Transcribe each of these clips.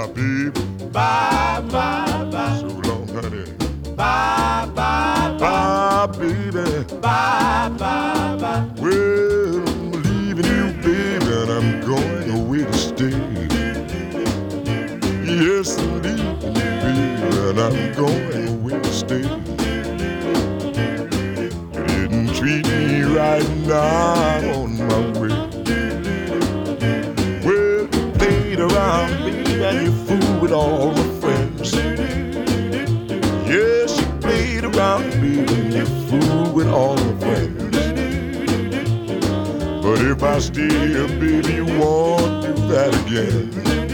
bye, baby. Bye, bye, bye. So long, honey. Bye, bye, Bye, baby. bye, bye, bye. Well, I'm leaving you, baby, and I'm going away to stay. Yes, I'm leaving you, baby, and I'm going away to stay. You didn't treat me right, now I'm on my way. Well, you played around, baby, and you fooled with all my friends. Yes, you played around, baby, and you fooled with all my friends. But if I stay here, baby, you won't do that again.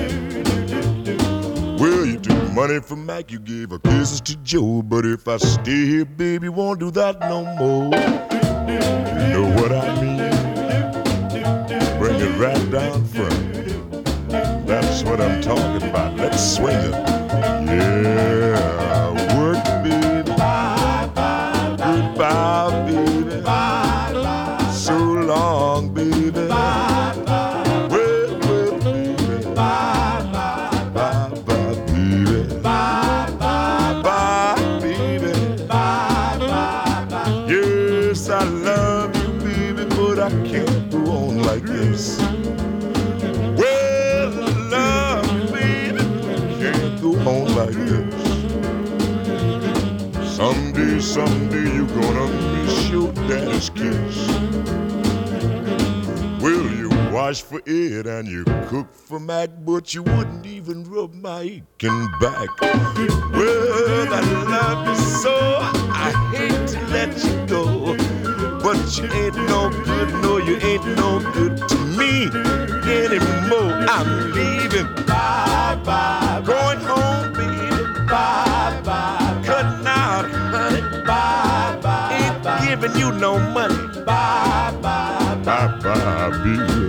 Well, you took money from Mac, you gave her kisses to Joe. But if I stay here, baby, you won't do that no more. You know what I mean? Bring it right down front. That's what I'm talking about. Let's swing it. Yeah, work, baby. Bye, bye, bye. Goodbye, baby. Bye, bye. So long, baby. Bye, bye. Well, well, baby. Bye, bye. Bye, bye, baby. Bye, bye. Bye, baby. Bye, bye, bye. Yes, I love you, baby, but I can't go on like this. Well, I love you, baby, can't go on like this. Someday you're gonna miss your daddy's kiss. Well, you wash for Ed and you cook for Mac, but you wouldn't even rub my aching back. Well, I love you so, I hate to let you go, but you ain't no good, no, you ain't no good to me anymore. I'm leaving, Bye, bye, going home, baby, bye, bye, cutting out, honey, bye, bye, ain't giving you no money. bye, bye, Bye, bye, baby.